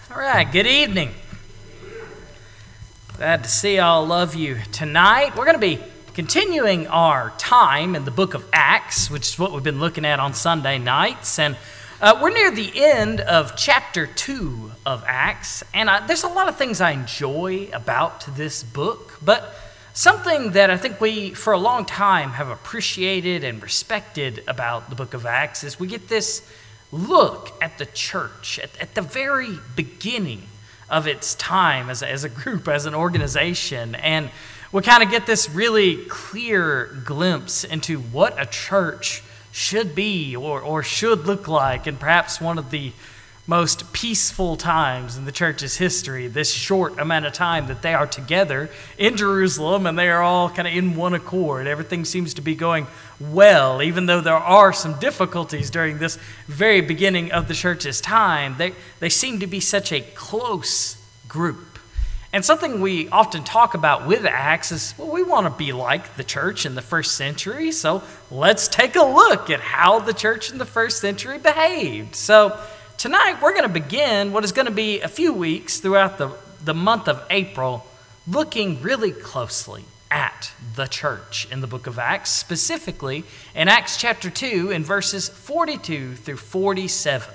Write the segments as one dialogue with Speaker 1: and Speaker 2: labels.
Speaker 1: All right, good evening. Glad to see all of you tonight. We're going to be continuing our time in the book of Acts, which is what we've been looking at on Sunday nights. And we're near the end of chapter 2 of Acts. And there's a lot of things I enjoy about this book, but something that I think we, for a long time, have appreciated and respected about the book of Acts is we get this look at the church at the very beginning of its time as a group, as an organization. And we kind of get this really clear glimpse into what a church should be or should look like, and perhaps one of the most peaceful times in the church's history, this short amount of time that they are together in Jerusalem and they are all kind of in one accord. Everything seems to be going well, even though there are some difficulties during this very beginning of the church's time. They seem to be such a close group. And something we often talk about with Acts is, well, we want to be like the church in the first century, so let's take a look at how the church in the first century behaved. So tonight, we're going to begin what is going to be a few weeks throughout the month of April, looking really closely at the church in the book of Acts, specifically in Acts chapter 2 in verses 42 through 47.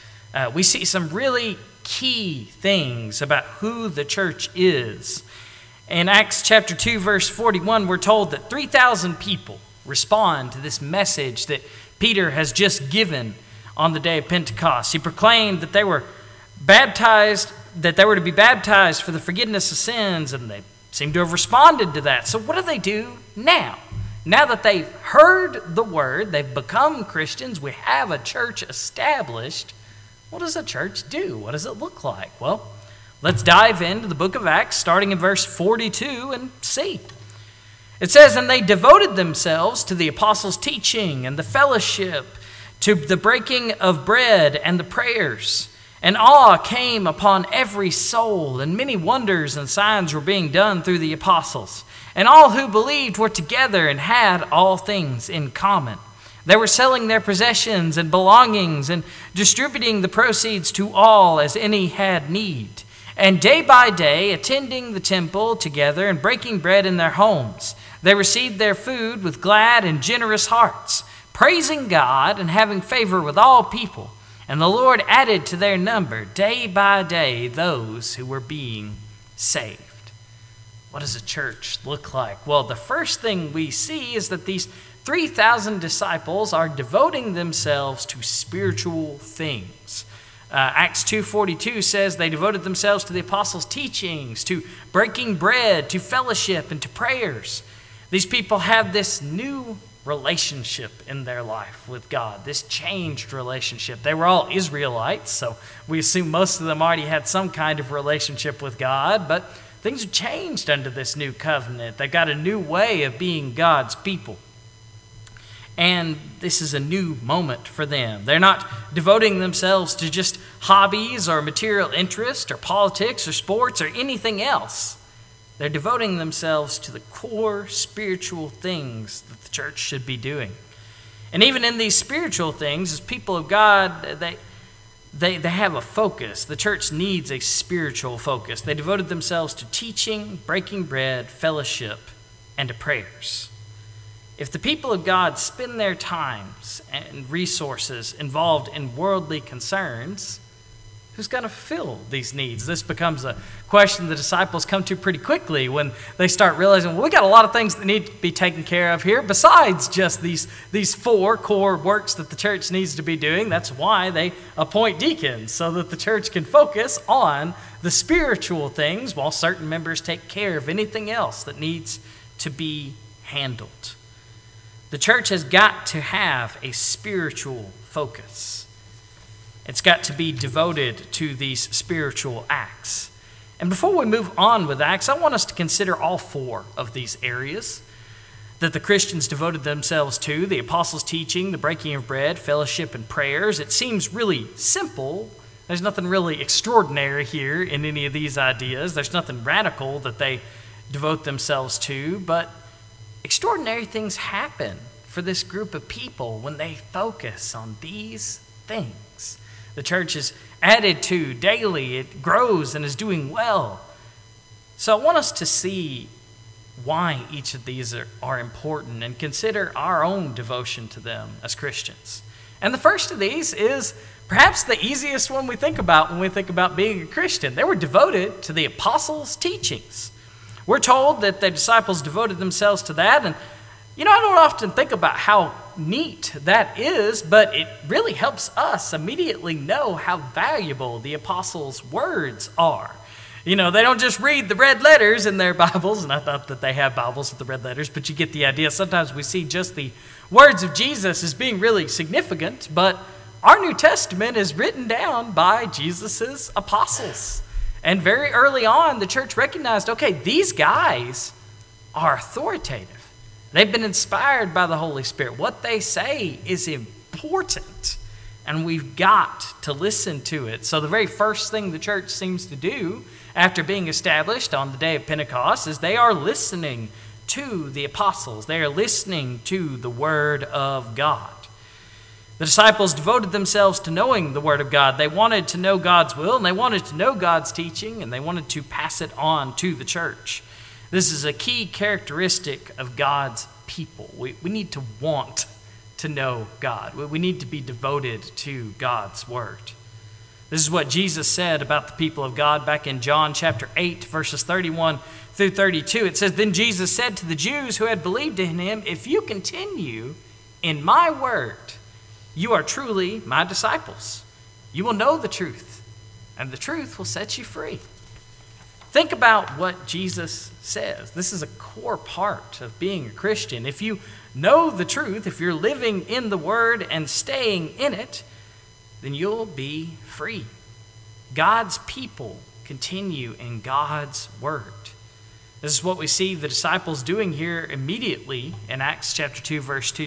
Speaker 1: We see some really key things about who the church is. In Acts chapter 2, verse 41, we're told that 3,000 people respond to this message that Peter has just given on the day of Pentecost. He proclaimed that they were baptized, that they were to be baptized for the forgiveness of sins, and they seem to have responded to that. So what do now? Now that they've heard the word, they've become Christians, we have a church established. What does a church do? What does it look like? Well, let's dive into the book of Acts, starting in verse 42, and see. It says, "And they devoted themselves to the apostles' teaching and the fellowship, to the breaking of bread and the prayers. And awe came upon every soul, and many wonders and signs were being done through the apostles. And all who believed were together and had all things in common. They were selling their possessions and belongings and distributing the proceeds to all as any had need. And day by day, attending the temple together and breaking bread in their homes, they received their food with glad and generous hearts, praising God and having favor with all people. And the Lord added to their number day by day those who were being saved." What does a church look like? Well, the first thing we see is that these 3,000 disciples are devoting themselves to spiritual things. Acts 2:42 says they devoted themselves to the apostles' teachings, to breaking bread, to fellowship, and to prayers. These people have this new relationship in their life with God, this changed relationship. They were all Israelites, so we assume most of them already had some kind of relationship with God, but things have changed under this new covenant. They got a new way of being God's people. And this is a new moment for them. They're not devoting themselves to just hobbies or material interest or politics or sports or anything else. They're devoting themselves to the core spiritual things that the church should be doing. And even in these spiritual things, as people of God, they have a focus. The church needs a spiritual focus. They devoted themselves to teaching, breaking bread, fellowship, and to prayers. If the people of God spend their times and resources involved in worldly concerns, who's going to fulfill these needs? This becomes a question the disciples come to pretty quickly when they start realizing, well, we got a lot of things that need to be taken care of here besides just these four core works that the church needs to be doing. That's why they appoint deacons, so that the church can focus on the spiritual things while certain members take care of anything else that needs to be handled. The church has got to have a spiritual focus. It's got to be devoted to these spiritual acts. And before we move on with Acts, I want us to consider all four of these areas that the Christians devoted themselves to: the apostles' teaching, the breaking of bread, fellowship, and prayers. It seems really simple. There's nothing really extraordinary here in any of these ideas. There's nothing radical that they devote themselves to, but extraordinary things happen for this group of people when they focus on these things. The church is added to daily. It grows and is doing well. So I want us to see why each of these are important and consider our own devotion to them as Christians. And the first of these is perhaps the easiest one we think about when we think about being a Christian. They were devoted to the apostles' teachings. We're told that the disciples devoted themselves to that. And, I don't often think about how neat that is, but it really helps us immediately know how valuable the apostles' words are. They don't just read the red letters in their Bibles, and I thought that they have Bibles with the red letters, but you get the idea. Sometimes we see just the words of Jesus as being really significant, but our New Testament is written down by Jesus' apostles. And very early on, the church recognized, okay, these guys are authoritative. They've been inspired by the Holy Spirit. What they say is important, and we've got to listen to it. So the very first thing the church seems to do after being established on the day of Pentecost is they are listening to the apostles. They are listening to the Word of God. The disciples devoted themselves to knowing the Word of God. They wanted to know God's will, and they wanted to know God's teaching, and they wanted to pass it on to the church. This is a key characteristic of God's people. We need to want to know God. We need to be devoted to God's Word. This is what Jesus said about the people of God back in John chapter 8, verses 31 through 32. It says, "Then Jesus said to the Jews who had believed in him, 'If you continue in my word, you are truly my disciples. You will know the truth, and the truth will set you free.'" Think about what Jesus says. This is a core part of being a Christian. If you know the truth, if you're living in the Word and staying in it, then you'll be free. God's people continue in God's Word. This is what we see the disciples doing here immediately in Acts chapter 2,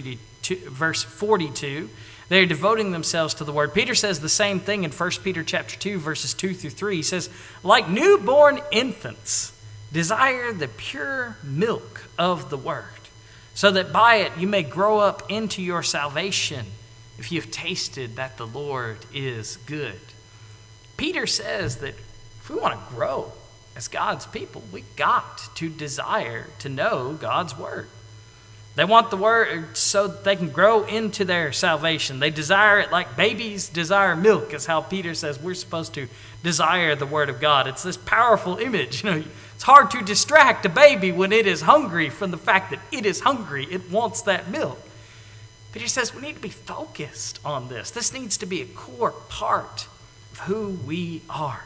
Speaker 1: verse 42. They're devoting themselves to the Word. Peter says the same thing in 1 Peter chapter 2, verses 2 through 3. He says, "Like newborn infants, desire the pure milk of the Word, so that by it you may grow up into your salvation, if you've tasted that the Lord is good." Peter says that if we want to grow as God's people, we got to desire to know God's Word. They want the Word so that they can grow into their salvation. They desire it like babies desire milk, is how Peter says we're supposed to desire the Word of God. It's this powerful image. It's hard to distract a baby when it is hungry from the fact that it is hungry. It wants that milk. Peter says we need to be focused on this. This needs to be a core part of who we are.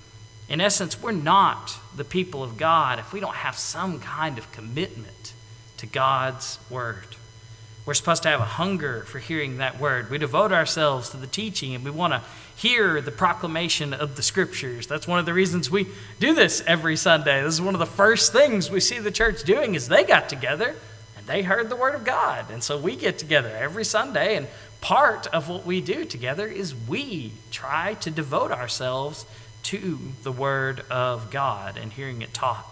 Speaker 1: In essence, we're not the people of God if we don't have some kind of commitment to God's Word. We're supposed to have a hunger for hearing that Word. We devote ourselves to the teaching, and we want to hear the proclamation of the Scriptures. That's one of the reasons we do this every Sunday. This is one of the first things we see the church doing is they got together and they heard the Word of God. And so we get together every Sunday, and part of what we do together is we try to devote ourselves to the Word of God and hearing it taught.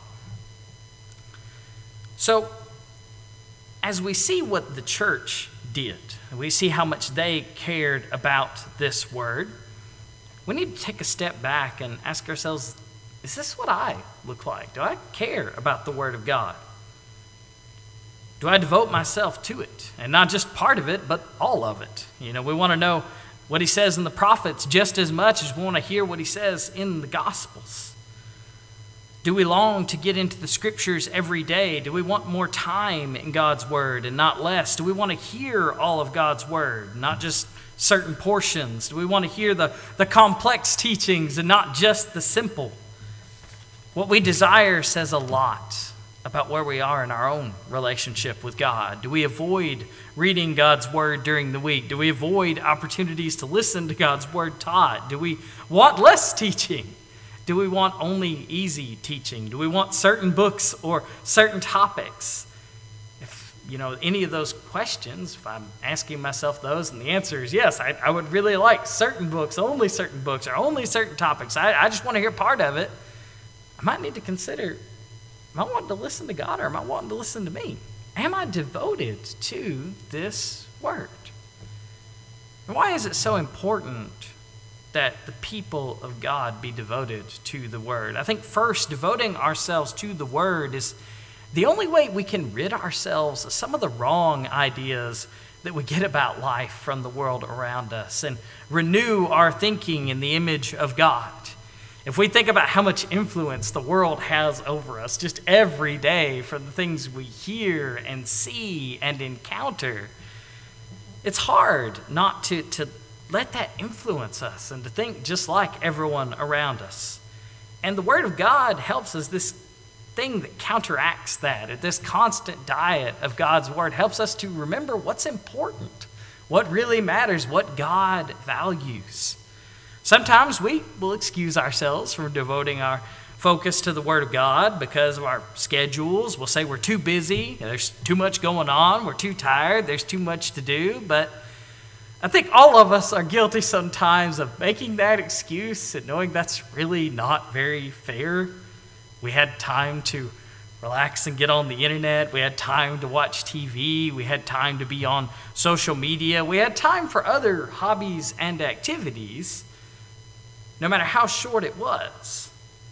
Speaker 1: So, as we see what the church did, we see how much they cared about this Word, we need to take a step back and ask ourselves, is this what I look like? Do I care about the Word of God? Do I devote myself to it? And not just part of it, but all of it. We want to know what he says in the prophets just as much as we want to hear what he says in the Gospels. Do we long to get into the Scriptures every day? Do we want more time in God's Word and not less? Do we want to hear all of God's Word, not just certain portions? Do we want to hear the complex teachings and not just the simple? What we desire says a lot about where we are in our own relationship with God. Do we avoid reading God's Word during the week? Do we avoid opportunities to listen to God's Word taught? Do we want less teaching? Do we want only easy teaching? Do we want certain books or certain topics? If, any of those questions, if I'm asking myself those and the answer is yes, I would really like certain books, or only certain topics. I just want to hear part of it. I might need to consider, am I wanting to listen to God or am I wanting to listen to me? Am I devoted to this Word? And why is it so important that the people of God be devoted to the Word. I think first, devoting ourselves to the Word is the only way we can rid ourselves of some of the wrong ideas that we get about life from the world around us and renew our thinking in the image of God. If we think about how much influence the world has over us just every day from the things we hear and see and encounter, it's hard not to let that influence us and to think just like everyone around us. And the Word of God helps us, this thing that counteracts that. This constant diet of God's Word helps us to remember what's important, what really matters, what God values. Sometimes we will excuse ourselves from devoting our focus to the Word of God because of our schedules. We'll say we're too busy, there's too much going on, we're too tired, there's too much to do. But I think all of us are guilty sometimes of making that excuse and knowing that's really not very fair. We had time to relax and get on the internet. We had time to watch TV. We had time to be on social media. We had time for other hobbies and activities, no matter how short it was.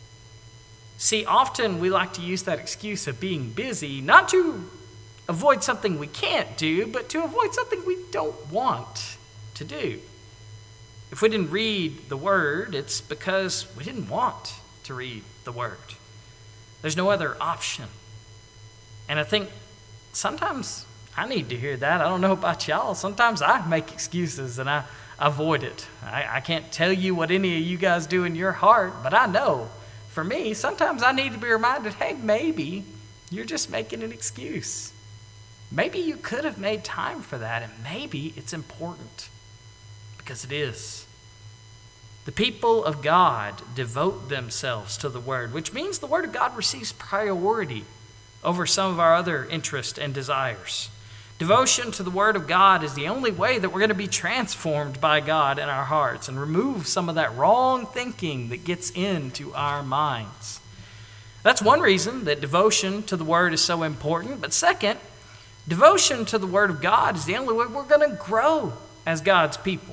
Speaker 1: See, often we like to use that excuse of being busy, not to avoid something we can't do, but to avoid something we don't want to do. If we didn't read the Word, it's because we didn't want to read the Word. There's no other option. And I think sometimes I need to hear that. I don't know about y'all. Sometimes I make excuses and I avoid it. I can't tell you what any of you guys do in your heart, but I know for me, sometimes I need to be reminded, hey, maybe you're just making an excuse. Maybe you could have made time for that, and maybe it's important, because it is. The people of God devote themselves to the Word, which means the Word of God receives priority over some of our other interests and desires. Devotion to the Word of God is the only way that we're going to be transformed by God in our hearts and remove some of that wrong thinking that gets into our minds. That's one reason that devotion to the Word is so important. But second, devotion to the Word of God is the only way we're going to grow as God's people.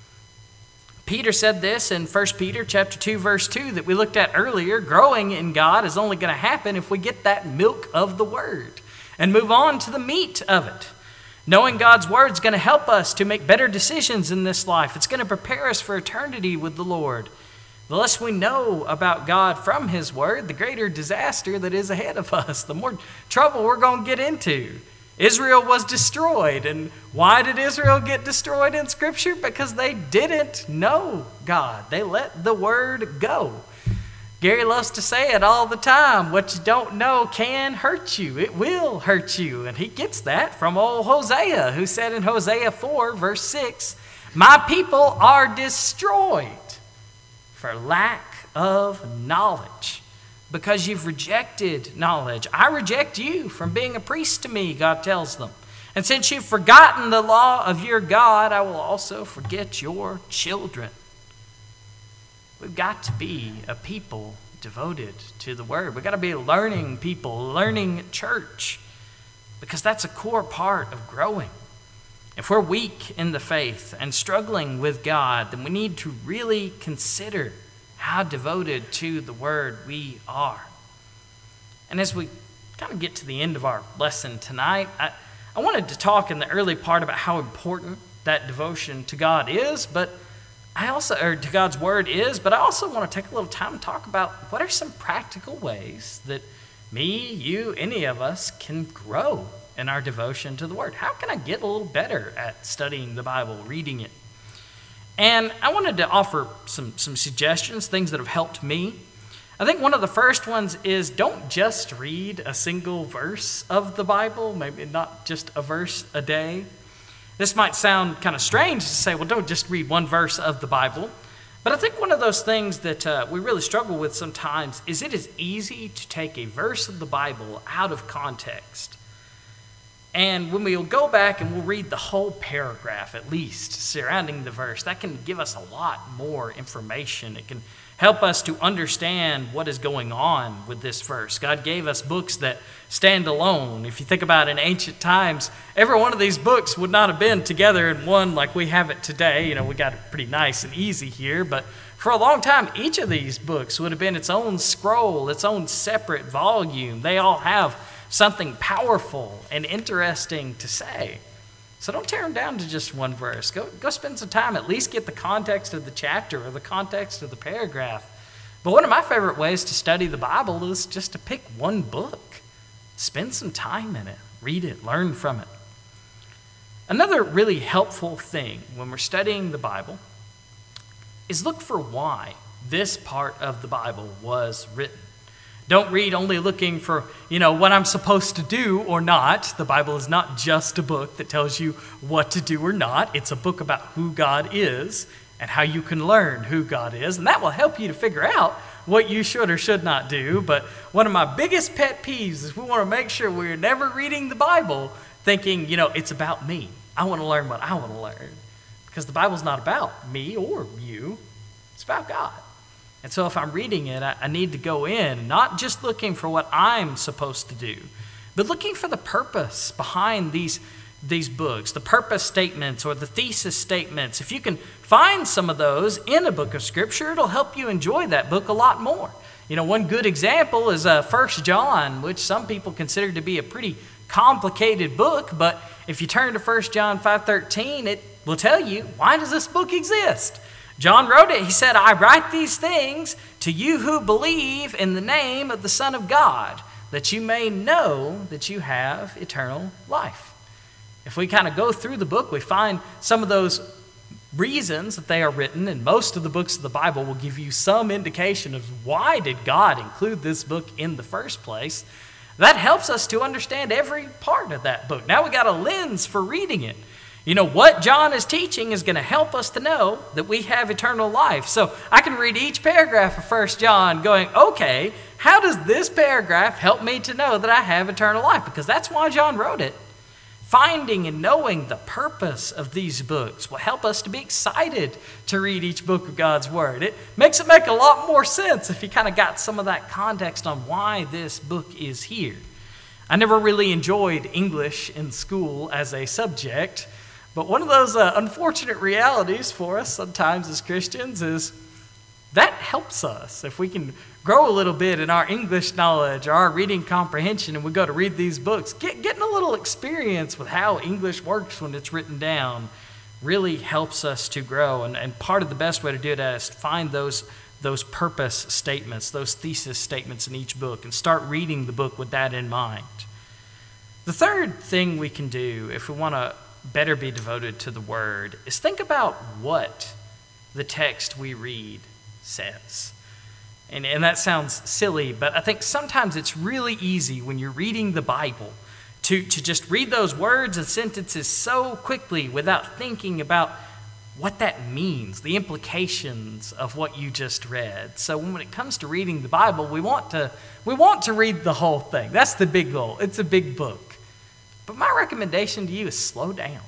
Speaker 1: Peter said this in 1 Peter chapter 2, verse 2 that we looked at earlier. Growing in God is only going to happen if we get that milk of the Word and move on to the meat of it. Knowing God's Word is going to help us to make better decisions in this life. It's going to prepare us for eternity with the Lord. The less we know about God from His Word, the greater disaster that is ahead of us, the more trouble we're going to get into. Israel was destroyed. And why did Israel get destroyed in Scripture? Because they didn't know God. They let the Word go. Gary loves to say it all the time. What you don't know can hurt you. It will hurt you. And he gets that from old Hosea, who said in Hosea 4, verse 6, "My people are destroyed for lack of knowledge." Because you've rejected knowledge. I reject you from being a priest to me, God tells them. And since you've forgotten the law of your God, I will also forget your children. We've got to be a people devoted to the Word. We've got to be a learning people, learning church, because that's a core part of growing. If we're weak in the faith and struggling with God, then we need to really consider how devoted to the Word we are. And as we kind of get to the end of our lesson tonight, I wanted to talk in the early part about how important that devotion to God is, to God's Word is, but I also want to take a little time to talk about what are some practical ways that me, you, any of us can grow in our devotion to the Word. How can I get a little better at studying the Bible, reading it? And I wanted to offer some suggestions, things that have helped me. I think one of the first ones is don't just read a single verse of the Bible, maybe not just a verse a day. This might sound kind of strange to say, well, don't just read one verse of the Bible. But I think one of those things that we really struggle with sometimes is it is easy to take a verse of the Bible out of context. And when we'll go back and we'll read the whole paragraph, at least, surrounding the verse, that can give us a lot more information. It can help us to understand what is going on with this verse. God gave us books that stand alone. If you think about in ancient times, every one of these books would not have been together in one like we have it today. We got it pretty nice and easy here, but for a long time, each of these books would have been its own scroll, its own separate volume. They all have something powerful and interesting to say. So don't tear them down to just one verse. Go spend some time, at least get the context of the chapter or the context of the paragraph. But one of my favorite ways to study the Bible is just to pick one book. Spend some time in it, read it, learn from it. Another really helpful thing when we're studying the Bible is look for why this part of the Bible was written. Don't read only looking for, what I'm supposed to do or not. The Bible is not just a book that tells you what to do or not. It's a book about who God is and how you can learn who God is. And that will help you to figure out what you should or should not do. But one of my biggest pet peeves is we want to make sure we're never reading the Bible thinking, it's about me. I want to learn what I want to learn. Because the Bible's not about me or you. It's about God. And so if I'm reading it, I need to go in, not just looking for what I'm supposed to do, but looking for the purpose behind these books, the purpose statements or the thesis statements. If you can find some of those in a book of Scripture, it'll help you enjoy that book a lot more. One good example is 1 John, which some people consider to be a pretty complicated book, but if you turn to 1 John 5:13, it will tell you, why does this book exist? John wrote it. He said, I write these things to you who believe in the name of the Son of God, that you may know that you have eternal life. If we kind of go through the book, we find some of those reasons that they are written, and most of the books of the Bible will give you some indication of why did God include this book in the first place. That helps us to understand every part of that book. Now we got a lens for reading it. What John is teaching is going to help us to know that we have eternal life. So I can read each paragraph of 1 John going, okay, how does this paragraph help me to know that I have eternal life? Because that's why John wrote it. Finding and knowing the purpose of these books will help us to be excited to read each book of God's Word. It makes it make a lot more sense if you kind of got some of that context on why this book is here. I never really enjoyed English in school as a subject. But one of those unfortunate realities for us sometimes as Christians is that helps us. If we can grow a little bit in our English knowledge or our reading comprehension and we go to read these books, getting a little experience with how English works when it's written down really helps us to grow. And part of the best way to do that is find those purpose statements, those thesis statements in each book and start reading the book with that in mind. The third thing we can do if we want to better be devoted to the Word is think about what the text we read says. And that sounds silly, but I think sometimes it's really easy when you're reading the Bible to just read those words and sentences so quickly without thinking about what that means, the implications of what you just read. So when it comes to reading the Bible, we want to read the whole thing. That's the big goal. It's a big book. But my recommendation to you is slow down.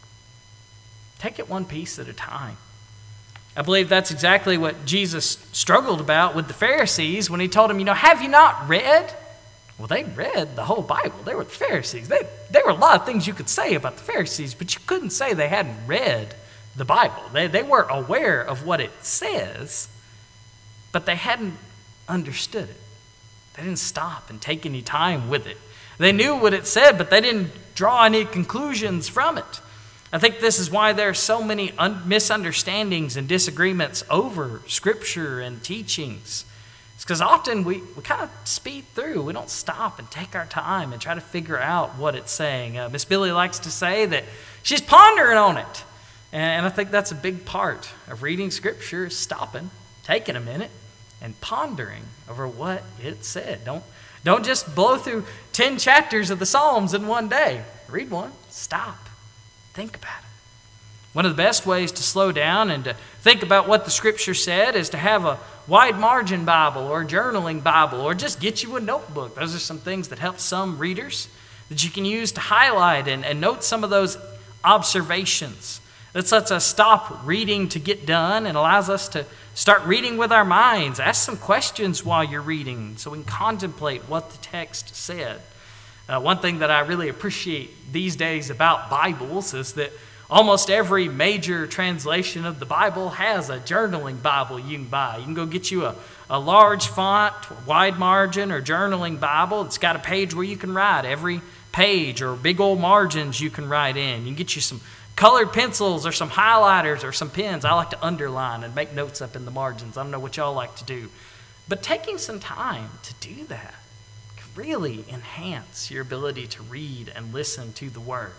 Speaker 1: Take it one piece at a time. I believe that's exactly what Jesus struggled about with the Pharisees when he told them, have you not read? Well, they read the whole Bible. They were the Pharisees. There were a lot of things you could say about the Pharisees, but you couldn't say they hadn't read the Bible. They were aware of what it says, but they hadn't understood it. They didn't stop and take any time with it. They knew what it said, but they didn't draw any conclusions from it. I think this is why there are so many misunderstandings and disagreements over Scripture and teachings. It's because often we kind of speed through. We don't stop and take our time and try to figure out what it's saying. Miss Billy likes to say that she's pondering on it. And I think that's a big part of reading Scripture is stopping, taking a minute, and pondering over what it said. Don't just blow through 10 chapters of the Psalms in one day. Read one, stop, think about it. One of the best ways to slow down and to think about what the Scripture said is to have a wide margin Bible or a journaling Bible or just get you a notebook. Those are some things that help some readers that you can use to highlight and note some of those observations. This lets us stop reading to get done and allows us to Start reading with our minds. Ask some questions while you're reading so we can contemplate what the text said. One thing that I really appreciate these days about Bibles is that almost every major translation of the Bible has a journaling Bible you can buy. You can go get you a large font, wide margin, or journaling Bible. It's got a page where you can write every page, or big old margins you can write in. You can get you some colored pencils or some highlighters or some pens. I like to underline and make notes up in the margins. I don't know what y'all like to do. But taking some time to do that can really enhance your ability to read and listen to the Word.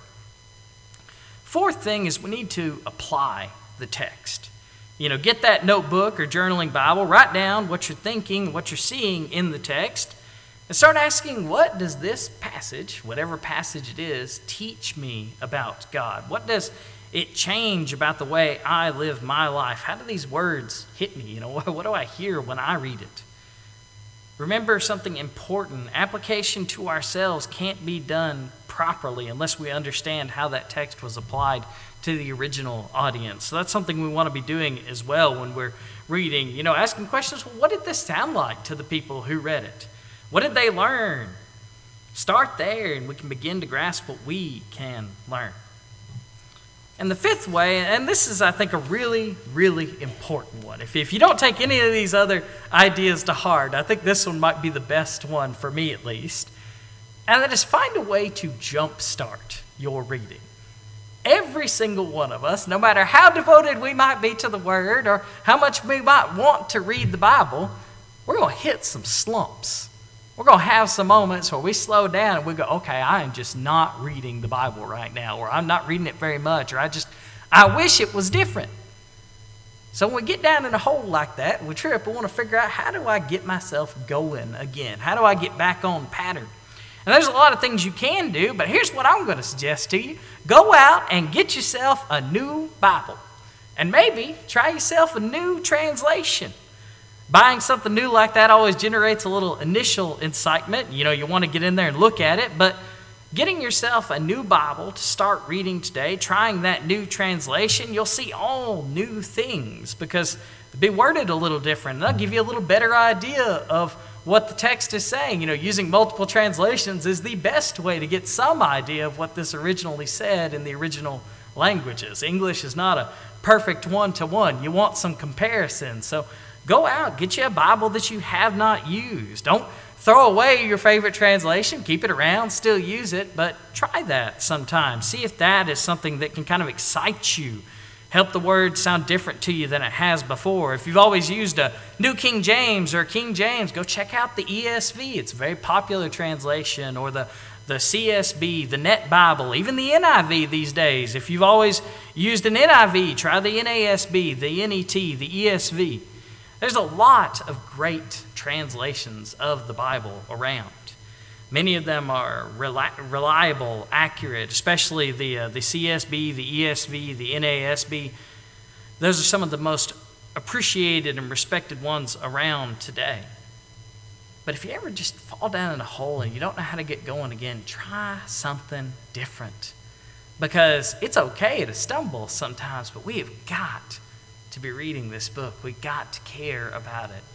Speaker 1: Fourth thing is we need to apply the text. Get that notebook or journaling Bible, write down what you're thinking, what you're seeing in the text, and start asking, what does this passage, whatever passage it is, teach me about God? What does it change about the way I live my life? How do these words hit me? What do I hear when I read it? Remember something important. Application to ourselves can't be done properly unless we understand how that text was applied to the original audience. So that's something we want to be doing as well when we're reading. Asking questions, well, what did this sound like to the people who read it? What did they learn? Start there, and we can begin to grasp what we can learn. And the fifth way, and this is, I think, a really, really important one. If you don't take any of these other ideas to heart, I think this one might be the best one for me at least. And that is find a way to jumpstart your reading. Every single one of us, no matter how devoted we might be to the Word or how much we might want to read the Bible, we're going to hit some slumps. We're going to have some moments where we slow down and we go, okay, I am just not reading the Bible right now, or I'm not reading it very much, or I wish it was different. So when we get down in a hole like that, we trip, we want to figure out, how do I get myself going again? How do I get back on pattern? And there's a lot of things you can do, but here's what I'm going to suggest to you. Go out and get yourself a new Bible. And maybe try yourself a new translation. Buying something new like that always generates a little initial excitement. You want to get in there and look at it, but getting yourself a new Bible to start reading today, trying that new translation, you'll see all new things because they'll be worded a little different. They'll give you a little better idea of what the text is saying. Using multiple translations is the best way to get some idea of what this originally said in the original languages. English is not a perfect one-to-one. You want some comparison. So go out, get you a Bible that you have not used. Don't throw away your favorite translation. Keep it around, still use it, but try that sometime. See if that is something that can kind of excite you. Help the word sound different to you than it has before. If you've always used a New King James or King James, go check out the ESV. It's a very popular translation, or the CSB, the Net Bible, even the NIV these days. If you've always used an NIV, try the NASB, the NET, the ESV. There's a lot of great translations of the Bible around. Many of them are reliable, accurate, especially the CSB, the ESV, the NASB. Those are some of the most appreciated and respected ones around today. But if you ever just fall down in a hole and you don't know how to get going again, try something different. Because it's okay to stumble sometimes, but we have got to be reading this book. We've got to care about it.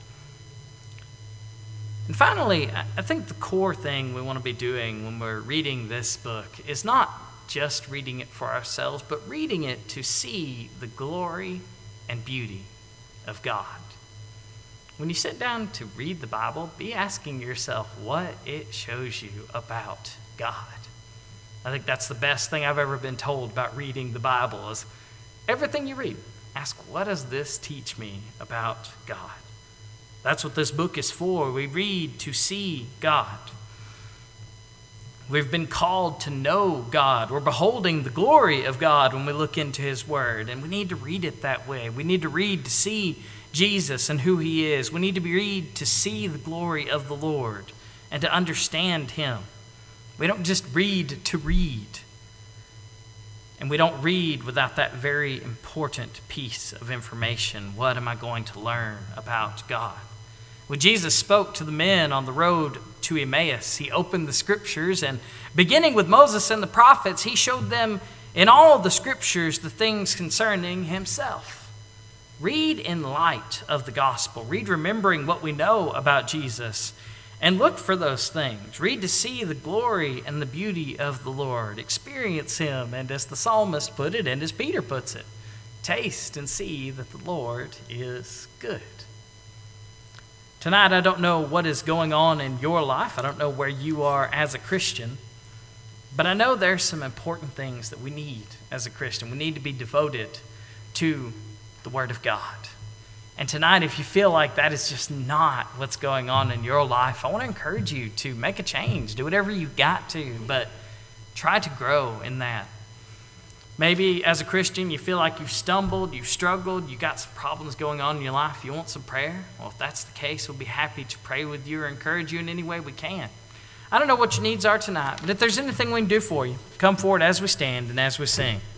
Speaker 1: And finally, I think the core thing we want to be doing when we're reading this book is not just reading it for ourselves, but reading it to see the glory and beauty of God. When you sit down to read the Bible, be asking yourself what it shows you about God. I think that's the best thing I've ever been told about reading the Bible is everything you read, ask, what does this teach me about God? That's what this book is for. We read to see God. We've been called to know God. We're beholding the glory of God when we look into His Word, and we need to read it that way. We need to read to see Jesus and who He is. We need to read to see the glory of the Lord and to understand Him. We don't just read to read. And we don't read without that very important piece of information. What am I going to learn about God? When Jesus spoke to the men on the road to Emmaus, He opened the Scriptures, and beginning with Moses and the prophets, He showed them in all the Scriptures the things concerning Himself. Read in light of the gospel. Read remembering what we know about Jesus. And look for those things. Read to see the glory and the beauty of the Lord. Experience him, and as the psalmist put it, and as Peter puts it, taste and see that the Lord is good. Tonight, I don't know what is going on in your life. I don't know where you are as a Christian. But I know there's some important things that we need as a Christian. We need to be devoted to the Word of God. And tonight, if you feel like that is just not what's going on in your life, I want to encourage you to make a change. Do whatever you've got to, but try to grow in that. Maybe as a Christian, you feel like you've stumbled, you've struggled, you've got some problems going on in your life. You want some prayer? Well, if that's the case, we'll be happy to pray with you or encourage you in any way we can. I don't know what your needs are tonight, but if there's anything we can do for you, come forward as we stand and as we sing.